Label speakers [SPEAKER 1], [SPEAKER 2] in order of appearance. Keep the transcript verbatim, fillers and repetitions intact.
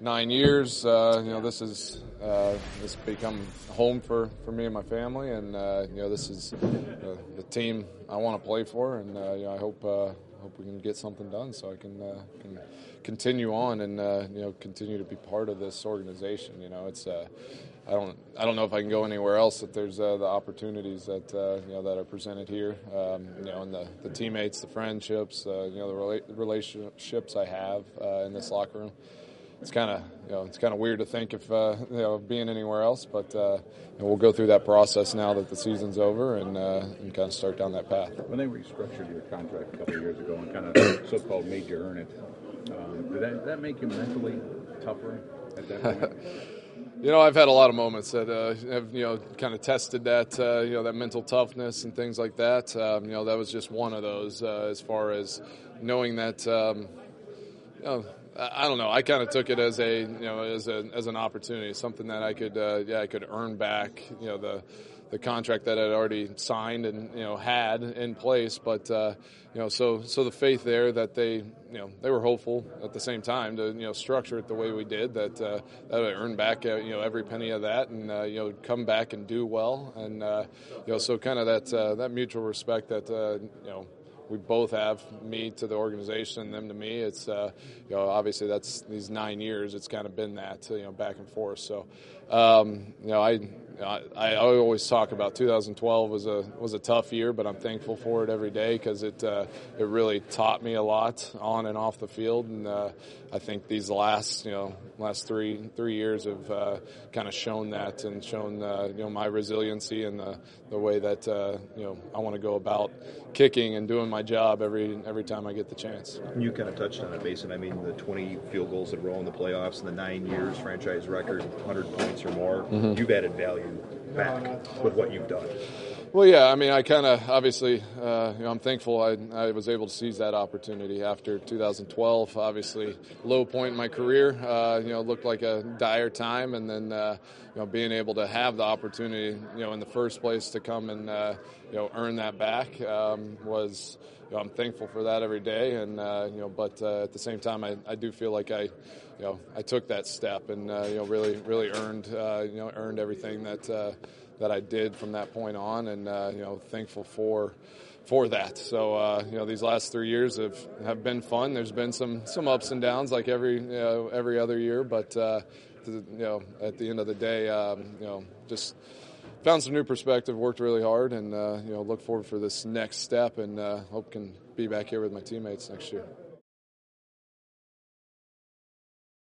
[SPEAKER 1] nine years. Uh, you know, this is uh, this has become home for, for me and my family, and uh, you know, this is uh, the team I want to play for, and uh, you know, I hope uh, hope we can get something done so I can uh, can continue on and uh, you know continue to be part of this organization. You know, it's uh, I don't I don't know if I can go anywhere else if there's uh, the opportunities that uh, you know that are presented here. Um, you know, and the, the teammates, the friendships, uh, you know, the rela- relationships I have uh, in this locker room. It's kind of you know it's kind of weird to think of uh, you know being anywhere else, but uh, you know, we'll go through that process now that the season's over and uh, and kind of start down that path.
[SPEAKER 2] When they restructured your contract a couple of years ago and kind of so-called made you earn it, um, did that, did that make you mentally tougher at that point?
[SPEAKER 1] You know, I've had a lot of moments that uh, have, you know, kind of tested that, uh, you know, that mental toughness and things like that. Um, you know, that was just one of those uh, as far as knowing that, um, you know, I don't know. I kind of took it as a, you know, as a as an opportunity, something that I could, uh, yeah, I could earn back, you know, the the contract that I'd already signed and you know had in place. But uh, you know, so so the faith there that they, you know, they were hopeful at the same time to you know structure it the way we did, that uh, that would earn back uh, you know every penny of that, and uh, you know come back and do well, and uh, you know so kind of that uh, that mutual respect that uh, you know. we both have, me to the organization, them to me. It's uh, you know obviously that's these nine years. It's kind of been that you know back and forth. So um, you know I, I I always talk about two thousand twelve was a was a tough year, but I'm thankful for it every day because it uh, it really taught me a lot on and off the field. And uh, I think these last you know last three three years have uh, kind of shown that and shown uh, you know my resiliency and the the way that uh, you know I want to go about kicking and doing my job every every time I get the chance.
[SPEAKER 3] You kind of touched on it, Mason. I mean, the twenty field goals in a row in the playoffs and the nine years franchise record, one hundred points or more. Mm-hmm. You've added value back with what you've done.
[SPEAKER 1] Well, yeah, I mean, I kind of obviously, uh, you know, I'm thankful I, I was able to seize that opportunity after two thousand twelve. Obviously, low point in my career. Uh, you know, looked like a dire time, and then uh, you know, being able to have the opportunity, you know, in the first place to come and uh, you know earn that back um, was. You know, I'm thankful for that every day, and uh, you know, but uh, at the same time, I, I do feel like I, you know, I took that step and uh, you know really really earned uh, you know earned everything that. Uh, that I did from that point on, and uh, you know, thankful for for that. So uh, you know, these last three years have, have been fun. There's been some some ups and downs like every you know, every other year, but uh, you know, at the end of the day, um, you know, just found some new perspective, worked really hard, and uh, you know, look forward for this next step, and uh, hope can be back here with my teammates next year.